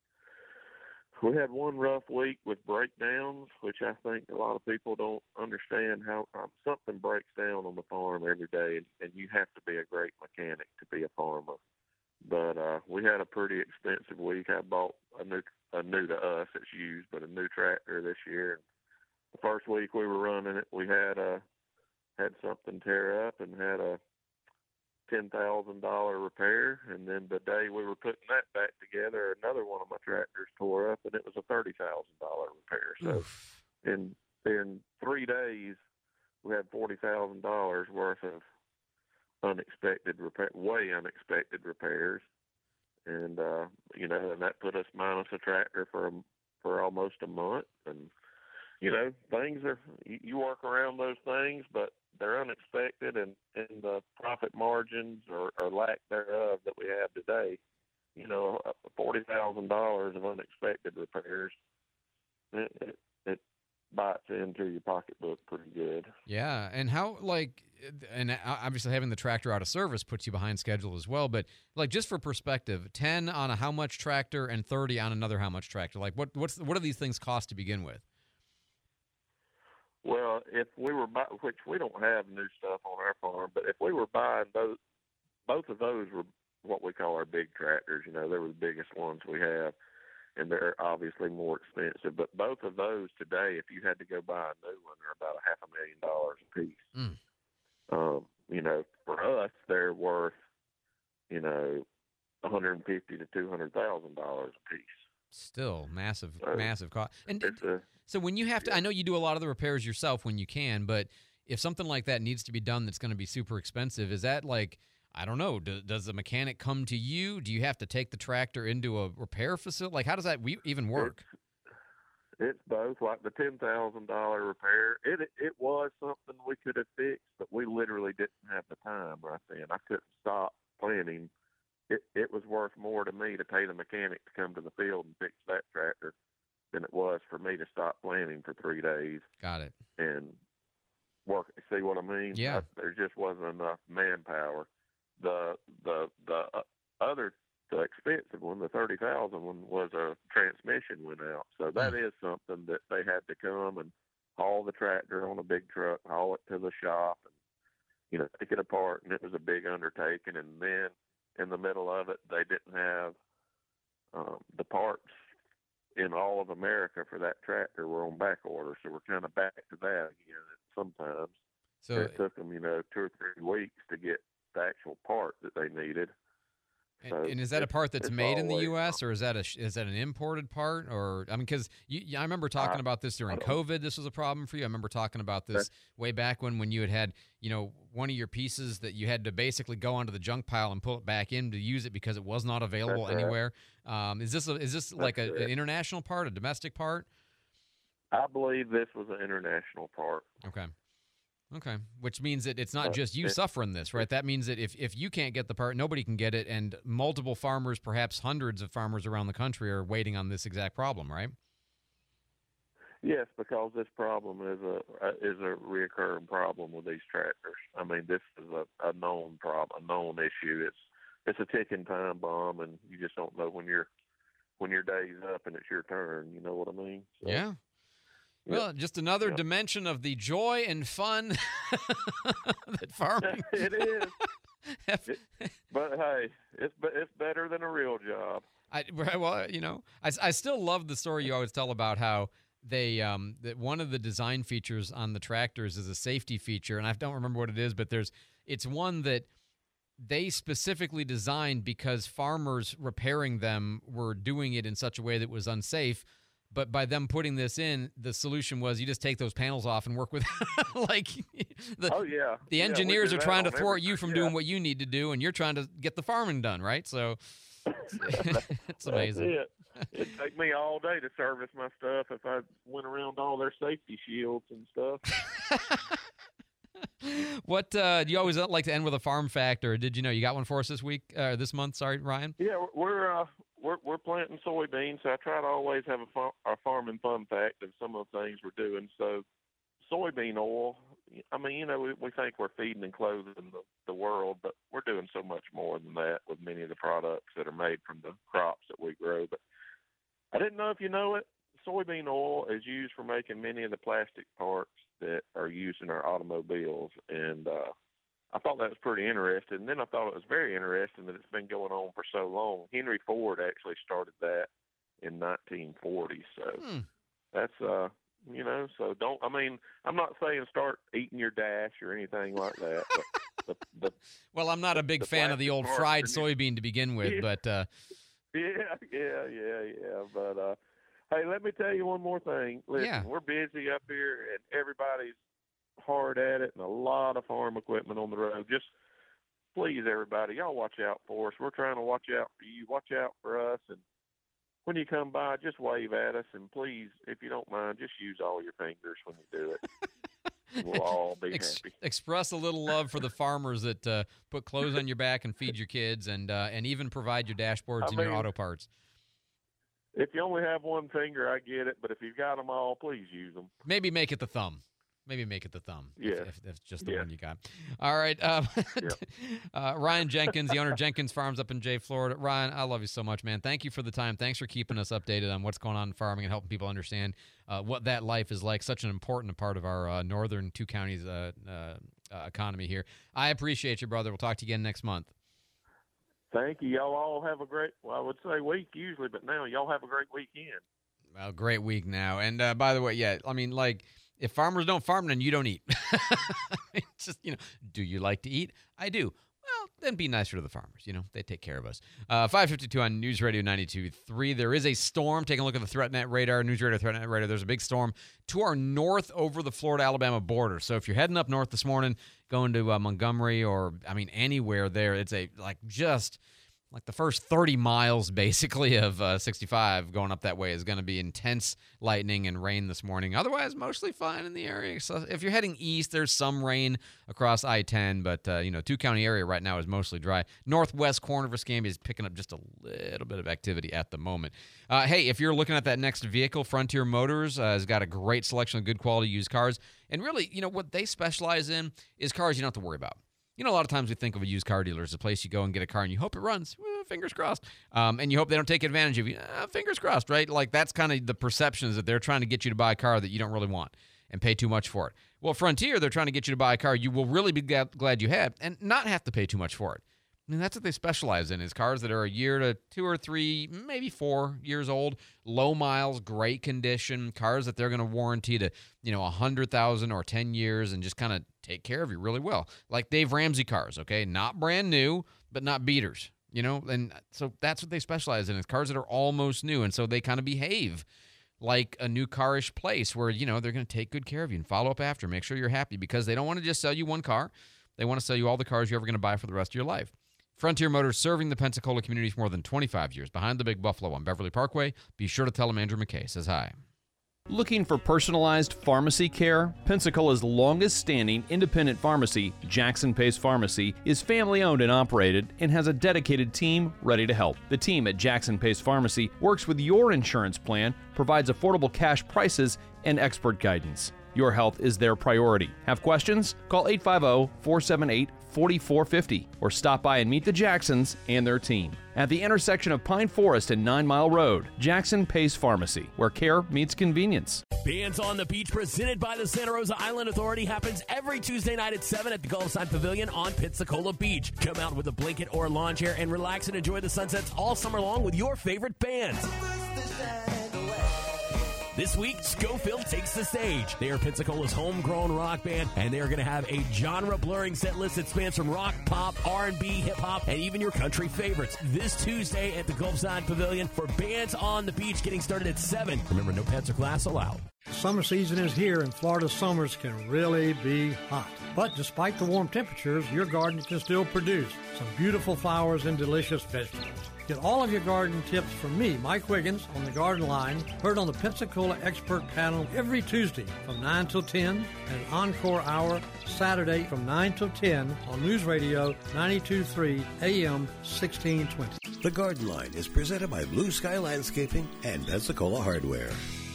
we had one rough week with breakdowns, which I think a lot of people don't understand how um, something breaks down on the farm every day, and, and you have to be a great mechanic to be a farmer. But uh, we had a pretty expensive week. I bought a new, a new to us, it's used, but a new tractor this year. The first week we were running it, we had a had something tear up and had a ten thousand dollar repair. And then the day we were putting that back together, another one of my tractors tore up, and it was a thirty thousand dollar repair. So in in three days, we had forty thousand dollars worth of unexpected repair, way unexpected repairs, and uh, you know, and that put us minus a tractor for a, for almost a month. And you know, things are you, you work around those things, but they're unexpected, and, and the profit margins or, or lack thereof that we have today. You know, forty thousand dollars of unexpected repairs. It, it, it bites into your pocketbook pretty good. Yeah, and how, like, and obviously having the tractor out of service puts you behind schedule as well, but, like, just for perspective, ten on a how much tractor and thirty on another how much tractor? Like, what what's what do these things cost to begin with? Well, if we were buy, which we don't have new stuff on our farm, but if we were buying those, both of those were what we call our big tractors. You know, they were the biggest ones we have, and they're obviously more expensive. But both of those today, if you had to go buy a new one, are about a half a million dollars a piece. Mm. Um, you know, for us, they're worth, you know, one hundred fifty to two hundred thousand dollars a piece. Still massive, So, massive cost. And it's a, so when you have to, I know you do a lot of the repairs yourself when you can, but if something like that needs to be done that's going to be super expensive, is that like, I don't know, do, does the mechanic come to you? Do you have to take the tractor into a repair facility? Like, how does that we, even work? It's, it's both. Like the ten thousand dollar repair, it it was something we could have fixed, but we literally didn't have the time right then. I couldn't stop planning. It it was worth more to me to pay the mechanic to come to the field and fix that tractor than it was for me to stop planning for three days. Got it. And work. See what I mean? Yeah. I, there just wasn't enough manpower. The the the uh, other the expensive one, the thirty thousand one, was a transmission went out. So that Mm. is something that they had to come and haul the tractor on a big truck, haul it to the shop, and you know, take it apart. And it was a big undertaking. And then in the middle of it, they didn't have um, the parts in all of America for that tractor were on back order. So we're kind of back to that again sometimes. So it took them, you know, two or three weeks to get the actual part that they needed. And, So and is that a it's- part that's it's made in the always U S or is that a sh- is that an imported part? Or I mean, because I remember talking I- about this during I don't- COVID. This was a problem for you. I remember talking about this way back when when you had had you know one of your pieces that you had to basically go onto the junk pile and pull it back in to use it because it was not available That's right. anywhere. Um, is this a, is this like a, That's an it. international part, a domestic part? I believe this was an international part. Okay. Okay. Which means that it's not Uh, just you it- suffering this, right? That means that if, if you can't get the part, nobody can get it, and multiple farmers, perhaps hundreds of farmers around the country, are waiting on this exact problem, right? Yes, because this problem is a is a reoccurring problem with these tractors. I mean, this is a, a known problem, a known issue. It's it's a ticking time bomb, and you just don't know when your when your day's up and it's your turn. You know what I mean? So, Yeah. Well, just another Yeah. dimension of the joy and fun that farming. it is. It- but hey, it's be- it's better than a real job. I well, you know, I, I still love the story you always tell about how they um that one of the design features on the tractors is a safety feature, and I don't remember what it is, but there's it's one that they specifically designed because farmers repairing them were doing it in such a way that was unsafe. But by them putting this in, the solution was you just take those panels off and work with like the, oh yeah the Yeah, we engineers do are that trying to on thwart you everything. from Yeah. doing what you need to do, and you're trying to get the farming done, right? So it's, it's amazing. That's it. It'd take me all day to service my stuff if I went around all their safety shields and stuff. What uh, do you always like to end with a farm fact, or did you know you got one for us this week, uh, this month? Sorry, Ryan. Yeah, we're uh, we're we're planting soybeans, so I try to always have a, far, a farming fun fact of some of the things we're doing. So, soybean oil. I mean, you know, we, we think we're feeding and clothing the, the world, but we're doing so much more than that with many of the products that are made from the crops that we grow. But I didn't know if you know it. Soybean oil is used for making many of the plastic parts that are used in our automobiles, and uh, I thought that was pretty interesting. And then I thought it was very interesting that it's been going on for so long. Henry Ford actually started that in nineteen forty, so Hmm. that's uh, you know, so don't. I mean, I'm not saying start eating your dash or anything like that, but the, the Well, I'm not a big the fan of the old plastic fried parts in it. soybean to begin with, Yeah. but uh, Yeah, yeah, yeah, yeah. But uh, hey, let me tell you one more thing. Listen, Yeah. we're busy up here, and everybody's hard at it, and a lot of farm equipment on the road. Just please, everybody, y'all watch out for us. We're trying to watch out for you. Watch out for us, and when you come by, just wave at us, and please, if you don't mind, just use all your fingers when you do it. We'll all be ex- happy. express a little love for the farmers that uh, put clothes on your back and feed your kids, and uh, and even provide your dashboards I and your mean- auto parts. If you only have one finger, I get it, but if you've got them all, please use them. Maybe make it the thumb. Maybe make it the thumb. if- Yeah. If, that's just the Yeah. one you got. All right. Um, uh, Ryan Jenkins, the owner of Jenkins Farms up in Jay, Florida. Ryan, I love you so much, man. Thank you for the time. Thanks for keeping us updated on what's going on in farming and helping people understand uh, what that life is like. Such an important part of our uh, northern two counties uh, uh, uh, economy here. I appreciate you, brother. We'll talk to you again next month. Thank you. Y'all all have a great, well, I would say week usually, but now y'all have a great weekend. Well, great week now. And uh, by the way, yeah, I mean, like, if farmers don't farm, then you don't eat. It's just, you know, do you like to eat? I do. Well, then be nicer to the farmers. You know, they take care of us. Uh, five fifty-two on News Radio ninety-two point three. There is a storm. Taking a look at the ThreatNet radar, News Radio ThreatNet radar. There's a big storm to our north over the Florida-Alabama border. So if you're heading up north this morning, going to uh, Montgomery or, I mean, anywhere there, it's a, like, just... like the first thirty miles, basically, of uh, sixty-five going up that way is going to be intense lightning and rain this morning. Otherwise, mostly fine in the area. So if you're heading east, there's some rain across I ten, but, uh, you know, two-county area right now is mostly dry. Northwest corner of Escambia is picking up just a little bit of activity at the moment. Uh, hey, if you're looking at that next vehicle, Frontier Motors uh, has got a great selection of good quality used cars. And really, you know, what they specialize in is cars you don't have to worry about. You know, a lot of times we think of a used car dealer as a place you go and get a car and you hope it runs. Well, fingers crossed. Um, and you hope they don't take advantage of you. Uh, fingers crossed, right? Like, that's kind of the perceptions that they're trying to get you to buy a car that you don't really want and pay too much for it. Well, Frontier, they're trying to get you to buy a car you will really be glad, glad you had and not have to pay too much for it. I mean, that's what they specialize in, is cars that are a year to two or three, maybe four years old, low miles, great condition, cars that they're going to warranty to, you know, one hundred thousand or ten years and just kind of take care of you really well. Like Dave Ramsey cars, okay? Not brand new, but not beaters. you know, and so that's what they specialize in, is cars that are almost new, and so they kind of behave like a new car-ish place where, you know, they're going to take good care of you and follow up after, make sure you're happy, because they don't want to just sell you one car. They want to sell you all the cars you're ever going to buy for the rest of your life. Frontier Motors, serving the Pensacola community for more than twenty-five years, behind the Big Buffalo on Beverly Parkway. Be sure to tell them Andrew McKay says hi. Looking for personalized pharmacy care? Pensacola's longest-standing independent pharmacy, Jackson Pace Pharmacy, is family-owned and operated and has a dedicated team ready to help. The team at Jackson Pace Pharmacy works with your insurance plan, provides affordable cash prices, and expert guidance. Your health is their priority. Have questions? Call eight five zero, four seven eight, four four five zero or stop by and meet the Jacksons and their team at the intersection of Pine Forest and Nine Mile Road. Jackson Pace Pharmacy, where care meets convenience. Bands on the Beach, presented by the Santa Rosa Island Authority, happens every Tuesday night at seven at the Gulfside Pavilion on Pensacola Beach. Come out with a blanket or a lawn chair and relax and enjoy the sunsets all summer long with your favorite bands. This week, Schofield takes the stage. They are Pensacola's homegrown rock band, and they are going to have a genre-blurring set list that spans from rock, pop, R and B, hip-hop, and even your country favorites. This Tuesday at the Gulfside Pavilion for Bands on the Beach, getting started at seven. Remember, no pets or glass allowed. Summer season is here, and Florida summers can really be hot. But despite the warm temperatures, your garden can still produce some beautiful flowers and delicious vegetables. Get all of your garden tips from me, Mike Wiggins, on the Garden Line, heard on the Pensacola Expert Panel every Tuesday from nine till ten, and Encore Hour Saturday from nine till ten on News Radio ninety-two point three A M sixteen twenty. The Garden Line is presented by Blue Sky Landscaping and Pensacola Hardware.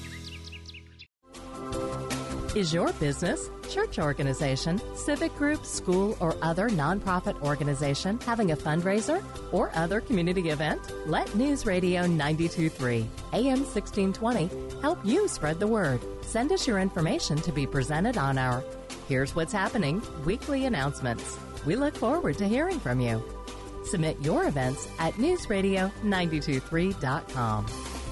Is your business, church organization, civic group, school, or other nonprofit organization having a fundraiser or other community event? Let News Radio ninety-two point three A M sixteen twenty help you spread the word. Send us your information to be presented on our Here's What's Happening weekly announcements. We look forward to hearing from you. Submit your events at news radio nine two three dot com.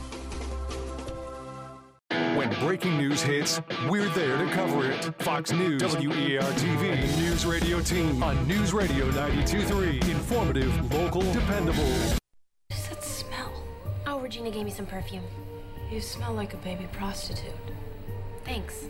When breaking news hits, we're there to cover it. Fox News, W E A R T V, News Radio Team on News Radio ninety-two point three. Informative, local, dependable. What's that smell? Oh, Regina gave me some perfume. You smell like a baby prostitute. Thanks.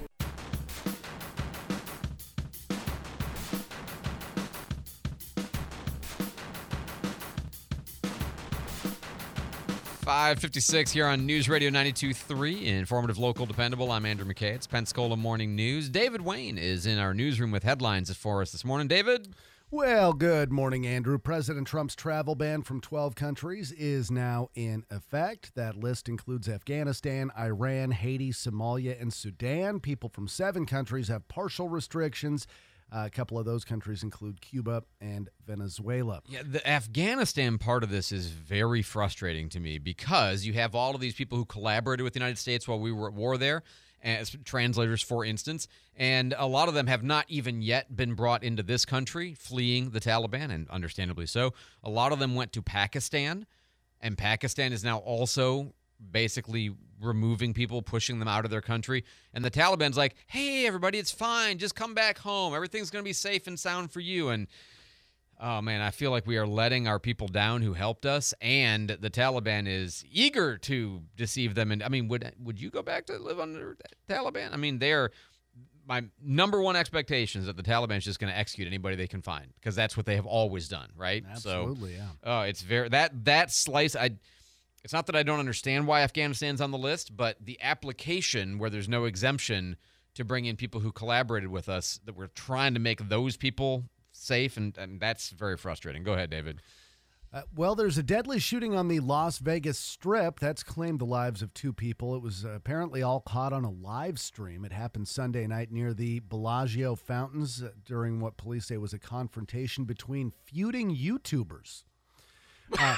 five fifty-six here on News Radio ninety-two point three. Informative, local, dependable. I'm Andrew McKay. It's Pensacola Morning News. David Wayne is in our newsroom with headlines for us this morning. David? Well, good morning, Andrew. President Trump's travel ban from twelve countries is now in effect. That list includes Afghanistan, Iran, Haiti, Somalia, and Sudan. People from seven countries have partial restrictions. Uh, a couple of those countries include Cuba and Venezuela. Yeah, the Afghanistan part of this is very frustrating to me because you have all of these people who collaborated with the United States while we were at war there, as translators, for instance, and a lot of them have not even yet been brought into this country, fleeing the Taliban, and understandably so. A lot of them went to Pakistan, and Pakistan is now also basically removing people, pushing them out of their country. And the Taliban's like, hey, everybody, it's fine. Just come back home. Everything's going to be safe and sound for you. And, oh, man, I feel like we are letting our people down who helped us. And the Taliban is eager to deceive them. And, I mean, would would you go back to live under the Taliban? I mean, they're my number one expectation is that the Taliban is just going to execute anybody they can find because that's what they have always done, right? Absolutely, so, yeah. Oh, it's very that that slice. I. It's not that I don't understand why Afghanistan's on the list, but the application where there's no exemption to bring in people who collaborated with us, that we're trying to make those people safe, and, and that's very frustrating. Go ahead, David. Uh, well, there's a deadly shooting on the Las Vegas Strip that's claimed the lives of two people. It was uh, apparently all caught on a live stream. It happened Sunday night near the Bellagio fountains uh, during what police say was a confrontation between feuding YouTubers. Uh,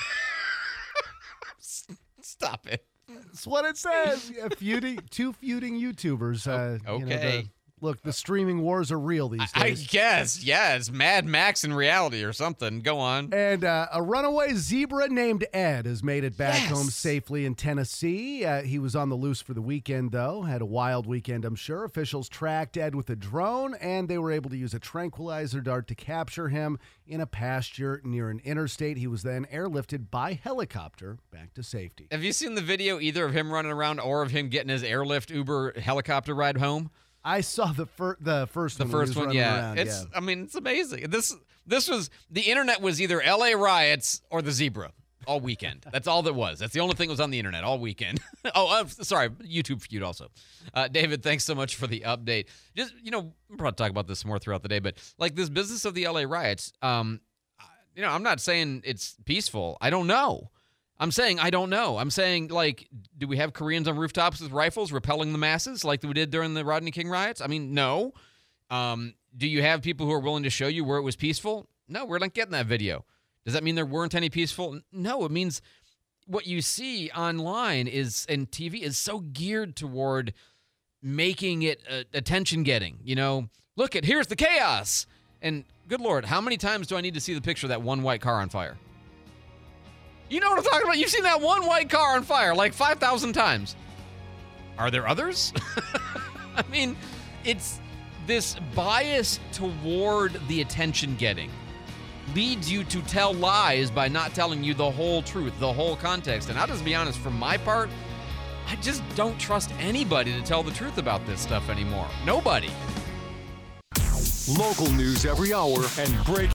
Stop it. That's what it says. Yeah, feuding, two feuding YouTubers. Uh, okay. You know, the, Look, the streaming wars are real these I days. guess, yeah, it's Mad Max in reality or something. Go on. And uh, a runaway zebra named Ed has made it back Yes. home safely in Tennessee. Uh, he was on the loose for the weekend, though. Had a wild weekend, I'm sure. Officials tracked Ed with a drone, and they were able to use a tranquilizer dart to capture him in a pasture near an interstate. He was then airlifted by helicopter back to safety. Have you seen the video either of him running around or of him getting his airlift Uber helicopter ride home? I saw the fir- the first The one. when he first was one, running yeah. around, It's. yeah. I mean, it's amazing. This. This was the internet was either L A riots or the zebra all weekend. That's all that was. That's the only thing that was on the internet all weekend. oh, I'm sorry, YouTube feud also. Uh, David, thanks so much for the update. Just you know, we'll probably talk about this more throughout the day, but like this business of the L A riots. Um, you know, I'm not saying it's peaceful. I don't know. I'm saying I don't know. I'm saying, like, do we have Koreans on rooftops with rifles repelling the masses like we did during the Rodney King riots? I mean, no. Um, do you have people who are willing to show you where it was peaceful? No, we're not getting that video. Does that mean there weren't any peaceful? No, it means what you see online is and T V is so geared toward making it uh, attention-getting. You know, look at, here's the chaos. And good Lord, how many times do I need to see the picture of that one white car on fire? You know what I'm talking about? You've seen that one white car on fire like five thousand times. Are there others? I mean, it's this bias toward the attention getting leads you to tell lies by not telling you the whole truth, the whole context. And I'll just be honest, for my part, I just don't trust anybody to tell the truth about this stuff anymore. Nobody. Local news every hour and break.